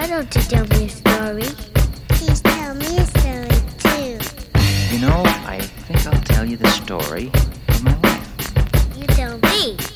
Why don't you tell me a story? Please tell me a story, too. You know, I think I'll tell you the story of my life. You tell me.